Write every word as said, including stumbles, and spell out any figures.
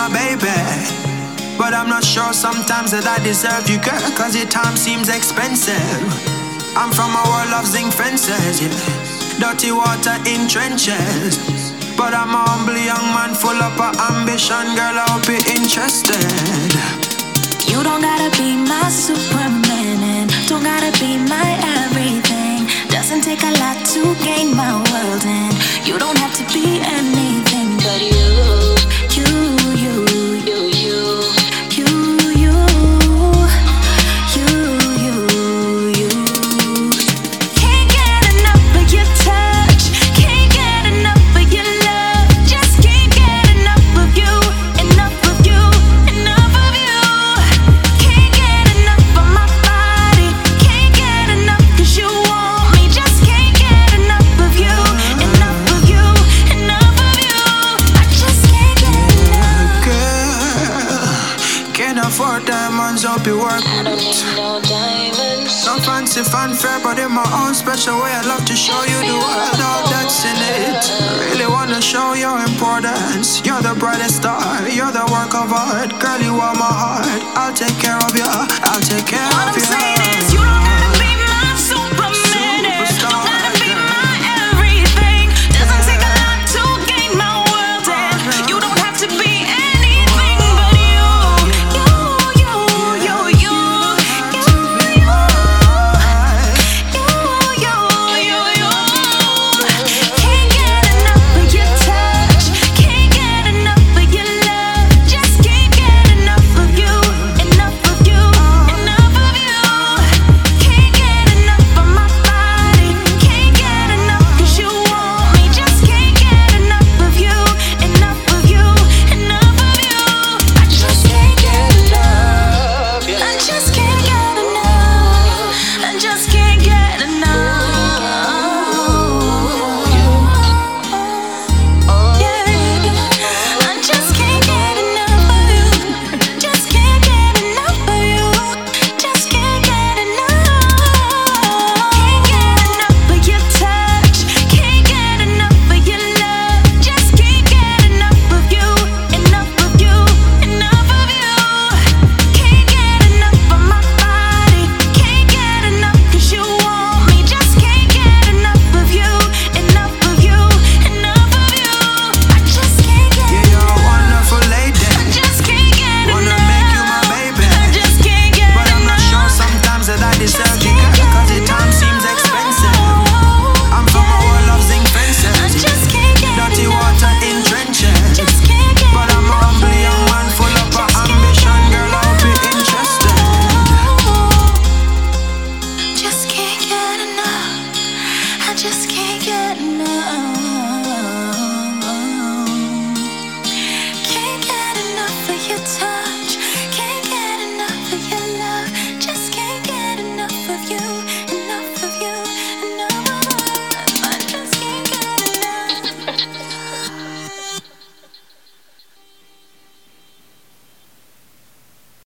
my baby. But I'm not sure sometimes that I deserve you, girl, cause your time seems expensive. I'm from a world of zinc fences, yeah. Dirty water in trenches. But I'm a humble young man full up of ambition, girl, I hope you're interested. You don't gotta be my Superman, and don't gotta be my everything. Doesn't take a lot to gain my world, and you don't have to be anything but you. You, you, you, you, you, you, you, you, you. Can't get enough of your touch, can't get enough of your love, just can't get enough of you, enough of you, enough of you. Can't get enough of my body, can't get enough 'cause you want me, just can't get enough of you, enough of you, enough of you. I just can't get enough. Girl, can't afford diamonds, hope you work. I don't need no diamonds. No fancy fanfare, but in my own special way, I'd love to show you the world, all that's in it. Really wanna show your importance. You're the brightest star, you're the work of art. Girl, you are my heart. I'll take care of you, I'll take care What of I'm you. saying is you don't